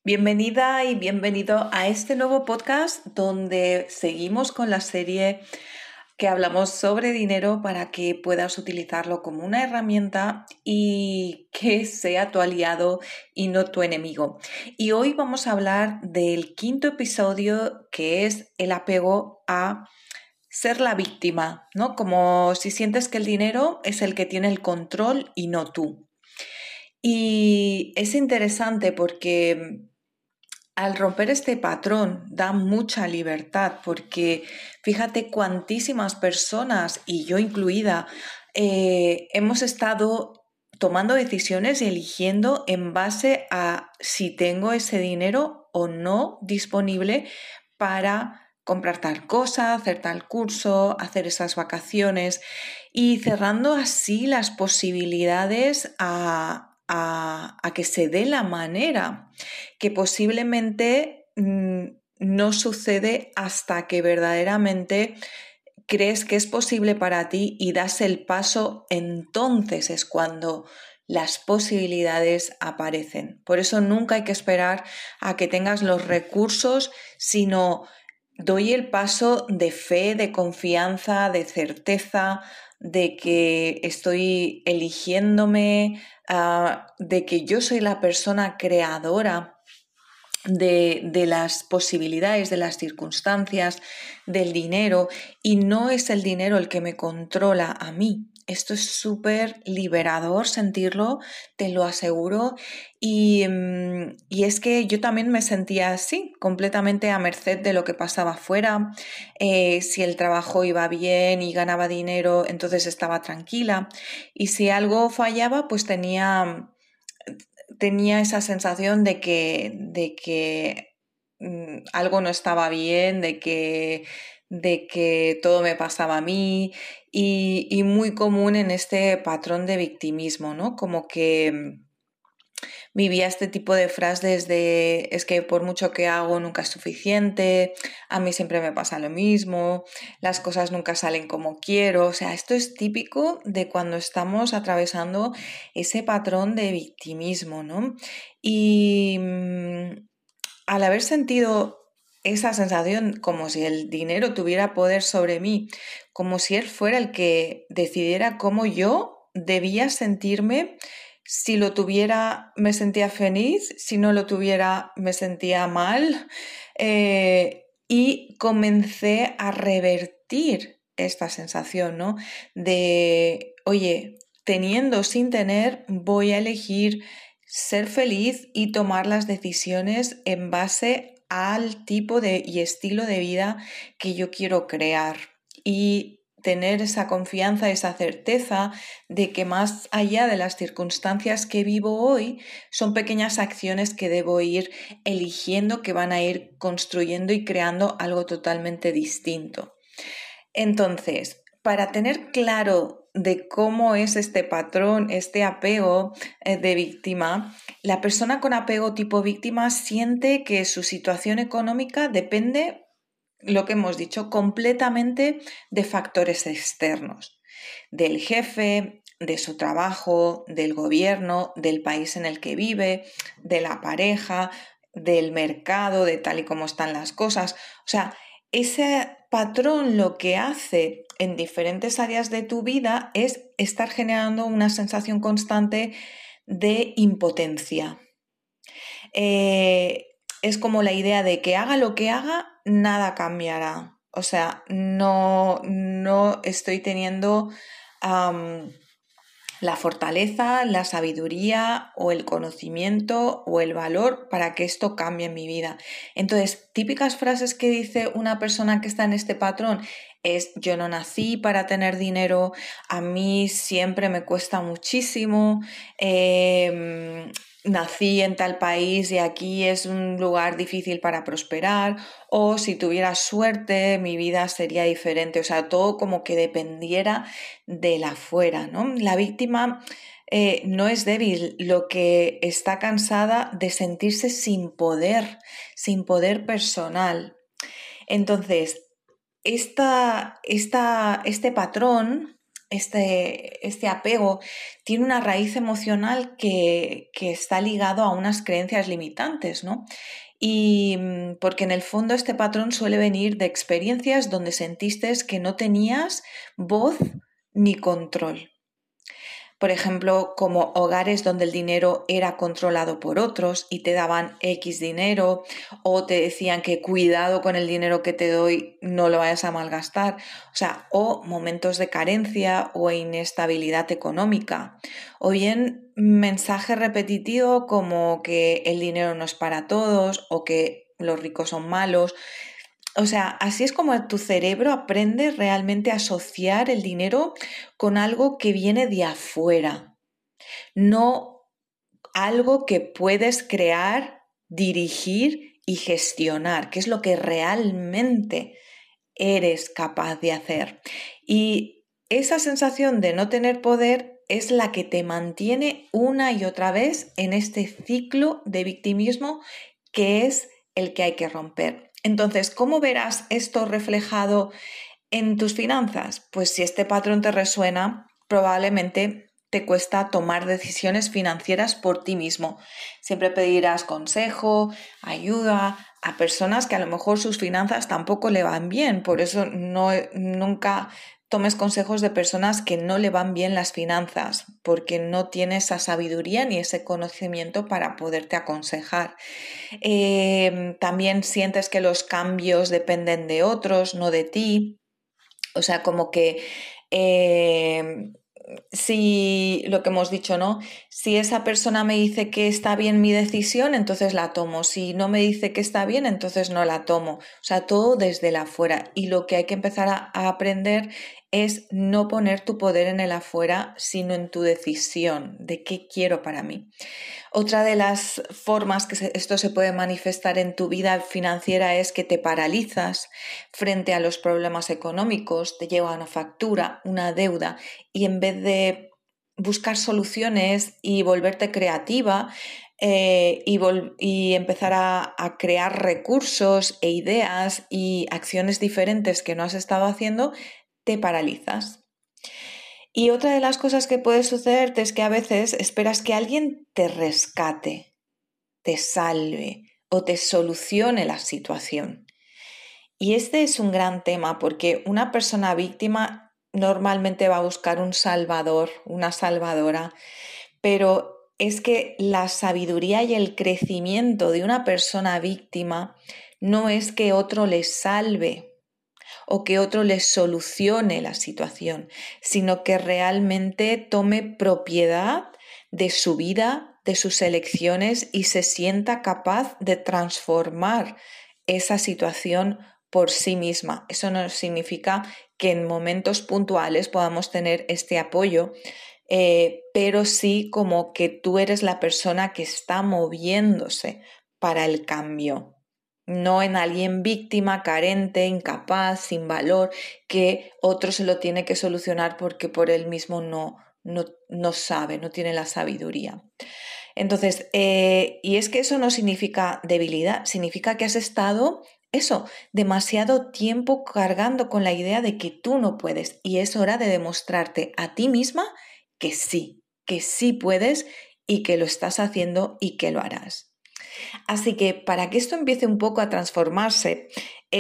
Bienvenida y bienvenido a este nuevo podcast donde seguimos con la serie que hablamos sobre dinero para que puedas utilizarlo como una herramienta y que sea tu aliado y no tu enemigo. Y hoy vamos a hablar del quinto episodio, que es el apego a ser la víctima, ¿no? Como si sientes que el dinero es el que tiene el control y no tú. Y es interesante porque al romper este patrón da mucha libertad porque fíjate cuantísimas personas, y yo incluida, hemos estado tomando decisiones y eligiendo en base a si tengo ese dinero o no disponible para comprar tal cosa, hacer tal curso, hacer esas vacaciones y cerrando así las posibilidades a que se dé la manera que posiblemente no sucede hasta que verdaderamente crees que es posible para ti y das el paso, entonces es cuando las posibilidades aparecen. Por eso nunca hay que esperar a que tengas los recursos, sino doy el paso de fe, de confianza, de certeza, de que estoy eligiéndome, de que yo soy la persona creadora de las posibilidades, de las circunstancias, del dinero, y no es el dinero el que me controla a mí. Esto es súper liberador sentirlo, te lo aseguro, y es que yo también me sentía así, completamente a merced de lo que pasaba afuera. Si el trabajo iba bien y ganaba dinero, entonces estaba tranquila, y si algo fallaba, pues tenía esa sensación de que algo no estaba bien, de que todo me pasaba a mí y muy común en este patrón de victimismo, ¿no? Como que vivía este tipo de frases de es que por mucho que hago nunca es suficiente, a mí siempre me pasa lo mismo, las cosas nunca salen como quiero. O sea, esto es típico de cuando estamos atravesando ese patrón de victimismo, ¿no? Y al haber sentido esa sensación como si el dinero tuviera poder sobre mí, como si él fuera el que decidiera cómo yo debía sentirme, si lo tuviera me sentía feliz, si no lo tuviera me sentía mal, y comencé a revertir esta sensación, ¿no? De, oye, teniendo sin tener, voy a elegir ser feliz y tomar las decisiones en base al tipo y estilo de vida que yo quiero crear y tener esa confianza, esa certeza de que más allá de las circunstancias que vivo hoy, son pequeñas acciones que debo ir eligiendo, que van a ir construyendo y creando algo totalmente distinto. Entonces, para tener claro de cómo es este patrón, este apego de víctima, la persona con apego tipo víctima siente que su situación económica depende, lo que hemos dicho, completamente de factores externos, del jefe, de su trabajo, del gobierno, del país en el que vive, de la pareja, del mercado, de tal y como están las cosas. O sea, ese patrón lo que hace en diferentes áreas de tu vida es estar generando una sensación constante de impotencia. Es como la idea de que haga lo que haga, nada cambiará. O sea, no estoy teniendo la fortaleza, la sabiduría o el conocimiento o el valor para que esto cambie en mi vida. Entonces, típicas frases que dice una persona que está en este patrón es: yo no nací para tener dinero, a mí siempre me cuesta muchísimo, nací en tal país y aquí es un lugar difícil para prosperar, o si tuviera suerte mi vida sería diferente. O sea, todo como que dependiera de la afuera, ¿no? La víctima no es débil, lo que está cansada de sentirse sin poder personal. Entonces, este patrón este apego tiene una raíz emocional que está ligado a unas creencias limitantes, ¿no? Y porque en el fondo este patrón suele venir de experiencias donde sentiste que no tenías voz ni control. Por ejemplo, como hogares donde el dinero era controlado por otros y te daban X dinero, o te decían que cuidado con el dinero que te doy, no lo vayas a malgastar. O sea, o momentos de carencia o inestabilidad económica. O bien mensaje repetitivo como que el dinero no es para todos o que los ricos son malos. O sea, así es como tu cerebro aprende realmente a asociar el dinero con algo que viene de afuera, no algo que puedes crear, dirigir y gestionar, que es lo que realmente eres capaz de hacer. Y esa sensación de no tener poder es la que te mantiene una y otra vez en este ciclo de victimismo que es el que hay que romper. Entonces, ¿cómo verás esto reflejado en tus finanzas? Pues si este patrón te resuena, probablemente te cuesta tomar decisiones financieras por ti mismo. Siempre pedirás consejo, ayuda a personas que a lo mejor sus finanzas tampoco le van bien. Por eso nunca tomes consejos de personas que no le van bien las finanzas, porque no tienes esa sabiduría ni ese conocimiento para poderte aconsejar. También sientes que los cambios dependen de otros, no de ti. O sea, como que si lo que hemos dicho, ¿no? Si esa persona me dice que está bien mi decisión, entonces la tomo. Si no me dice que está bien, entonces no la tomo. O sea, todo desde el afuera. Y lo que hay que empezar a aprender es no poner tu poder en el afuera, sino en tu decisión de qué quiero para mí. Otra de las formas que esto se puede manifestar en tu vida financiera es que te paralizas frente a los problemas económicos, te llega una factura, una deuda, y en vez de buscar soluciones y volverte creativa y empezar a crear recursos e ideas y acciones diferentes que no has estado haciendo, te paralizas. Y otra de las cosas que puede sucederte es que a veces esperas que alguien te rescate, te salve o te solucione la situación. Y este es un gran tema porque una persona víctima normalmente va a buscar un salvador, una salvadora, pero es que la sabiduría y el crecimiento de una persona víctima no es que otro le salve o que otro les solucione la situación, sino que realmente tome propiedad de su vida, de sus elecciones y se sienta capaz de transformar esa situación por sí misma. Eso no significa que en momentos puntuales podamos tener este apoyo, pero sí como que tú eres la persona que está moviéndose para el cambio. No en alguien víctima, carente, incapaz, sin valor, que otro se lo tiene que solucionar porque por él mismo no sabe, no tiene la sabiduría. Entonces, y es que eso no significa debilidad, significa que has estado, demasiado tiempo cargando con la idea de que tú no puedes y es hora de demostrarte a ti misma que sí puedes y que lo estás haciendo y que lo harás. Así que para que esto empiece un poco a transformarse,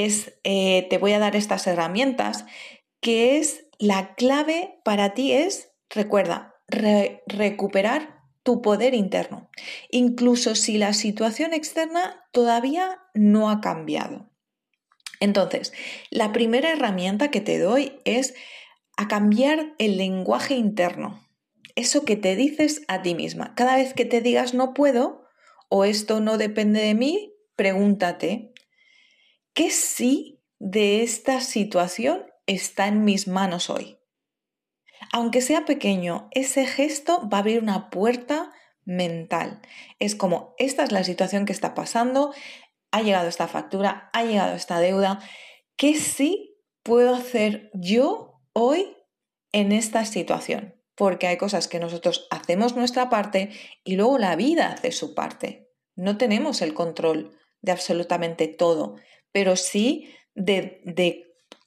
te voy a dar estas herramientas, que es la clave para ti es, recuerda, recuperar tu poder interno, incluso si la situación externa todavía no ha cambiado. Entonces, la primera herramienta que te doy es a cambiar el lenguaje interno, eso que te dices a ti misma. Cada vez que te digas no puedo o esto no depende de mí, pregúntate, ¿qué sí de esta situación está en mis manos hoy? Aunque sea pequeño, ese gesto va a abrir una puerta mental. Es como, esta es la situación que está pasando, ha llegado esta factura, ha llegado esta deuda, ¿qué sí puedo hacer yo hoy en esta situación? Porque hay cosas que nosotros hacemos nuestra parte y luego la vida hace su parte. No tenemos el control de absolutamente todo, pero sí de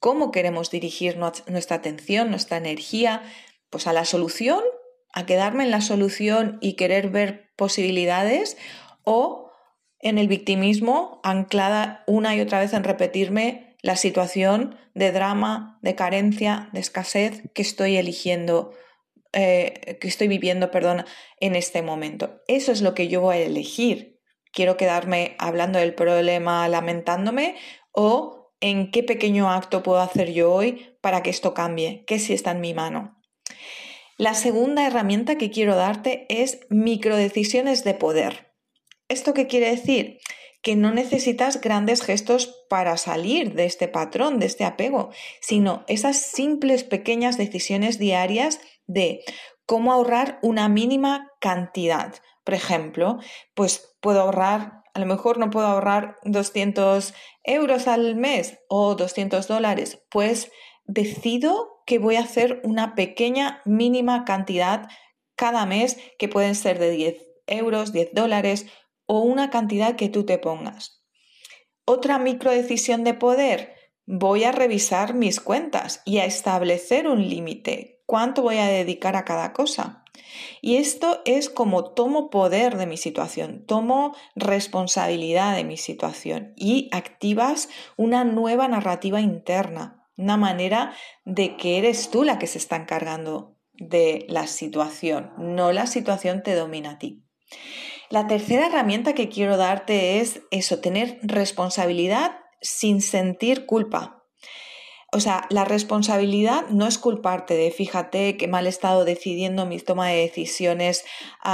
¿Cómo queremos dirigir nuestra atención, nuestra energía? Pues a la solución, a quedarme en la solución y querer ver posibilidades, o en el victimismo, anclada una y otra vez en repetirme la situación de drama, de carencia, de escasez que estoy eligiendo, que estoy viviendo, perdón, en este momento. Eso es lo que yo voy a elegir. ¿Quiero quedarme hablando del problema, lamentándome, o en qué pequeño acto puedo hacer yo hoy para que esto cambie? ¿Qué sí está en mi mano? La segunda herramienta que quiero darte es microdecisiones de poder. ¿Esto qué quiere decir? Que no necesitas grandes gestos para salir de este patrón, de este apego, sino esas simples pequeñas decisiones diarias de cómo ahorrar una mínima cantidad. Por ejemplo, pues puedo ahorrar, a lo mejor no puedo ahorrar 200 euros al mes o $200, pues decido que voy a hacer una pequeña mínima cantidad cada mes, que pueden ser de 10 euros, $10, o una cantidad que tú te pongas. Otra microdecisión de poder: voy a revisar mis cuentas y a establecer un límite. ¿Cuánto voy a dedicar a cada cosa? Y esto es como tomo poder de mi situación, tomo responsabilidad de mi situación y activas una nueva narrativa interna, una manera de que eres tú la que se está encargando de la situación, no la situación te domina a ti. La tercera herramienta que quiero darte es eso, tener responsabilidad sin sentir culpa. O sea, la responsabilidad no es culparte de, fíjate que mal he estado decidiendo mi toma de decisiones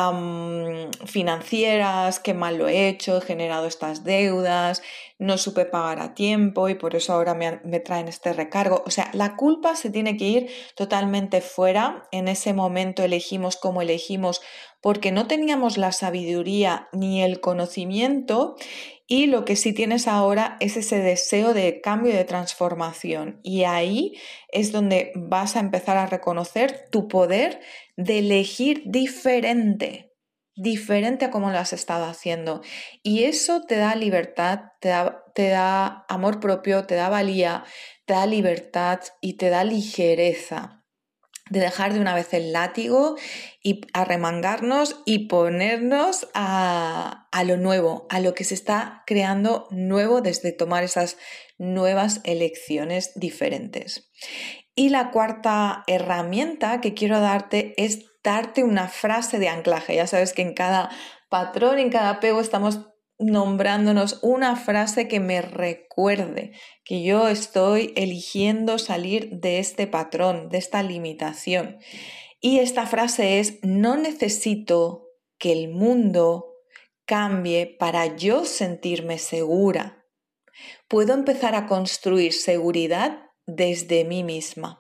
financieras, qué mal lo he hecho, he generado estas deudas, no supe pagar a tiempo y por eso ahora me traen este recargo. O sea, la culpa se tiene que ir totalmente fuera. En ese momento elegimos como elegimos porque no teníamos la sabiduría ni el conocimiento, y lo que sí tienes ahora es ese deseo de cambio y de transformación. Y ahí es donde vas a empezar a reconocer tu poder de elegir diferente a como lo has estado haciendo. Y eso te da libertad, te da amor propio, te da valía, te da libertad y te da ligereza de dejar de una vez el látigo y arremangarnos y ponernos a lo nuevo, a lo que se está creando nuevo desde tomar esas nuevas elecciones diferentes. Y la cuarta herramienta que quiero darte es darte una frase de anclaje. Ya sabes que en cada patrón, en cada apego estamos nombrándonos una frase que me recuerde que yo estoy eligiendo salir de este patrón, de esta limitación. Y esta frase es: no necesito que el mundo cambie para yo sentirme segura. Puedo empezar a construir seguridad desde mí misma.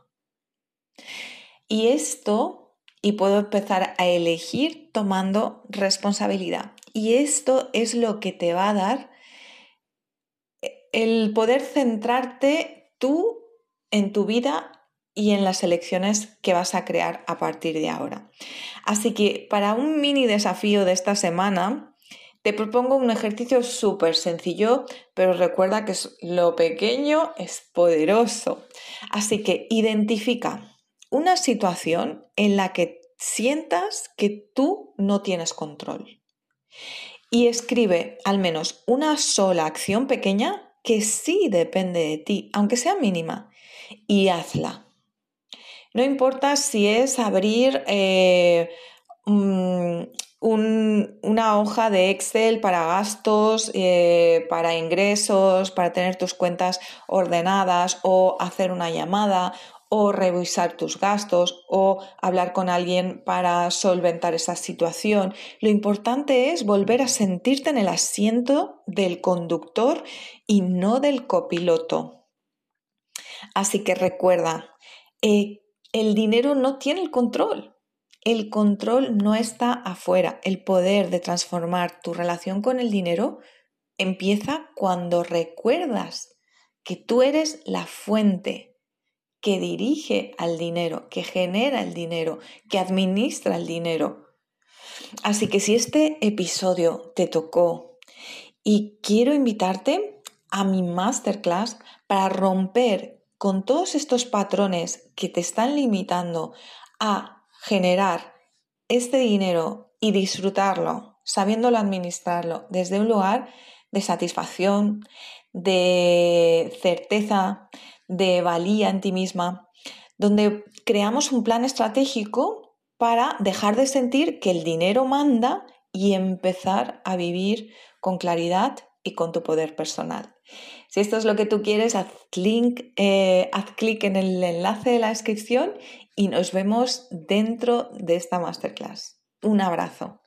Y puedo empezar a elegir tomando responsabilidad. Y esto es lo que te va a dar el poder centrarte tú en tu vida y en las elecciones que vas a crear a partir de ahora. Así que para un mini desafío de esta semana, te propongo un ejercicio súper sencillo, pero recuerda que lo pequeño es poderoso. Así que identifica una situación en la que sientas que tú no tienes control y escribe al menos una sola acción pequeña que sí depende de ti, aunque sea mínima, y hazla. No importa si es abrir una hoja de Excel para gastos, para ingresos, para tener tus cuentas ordenadas, o hacer una llamada, o revisar tus gastos, o hablar con alguien para solventar esa situación. Lo importante es volver a sentirte en el asiento del conductor y no del copiloto. Así que recuerda, el dinero no tiene el control. El control no está afuera. El poder de transformar tu relación con el dinero empieza cuando recuerdas que tú eres la fuente que dirige al dinero, que genera el dinero, que administra el dinero. Así que si este episodio te tocó, y quiero invitarte a mi masterclass para romper con todos estos patrones que te están limitando a generar este dinero y disfrutarlo, sabiéndolo administrarlo desde un lugar de satisfacción, de certeza, de valía en ti misma, donde creamos un plan estratégico para dejar de sentir que el dinero manda y empezar a vivir con claridad y con tu poder personal. Si esto es lo que tú quieres, haz clic en el enlace de la descripción y nos vemos dentro de esta masterclass. Un abrazo.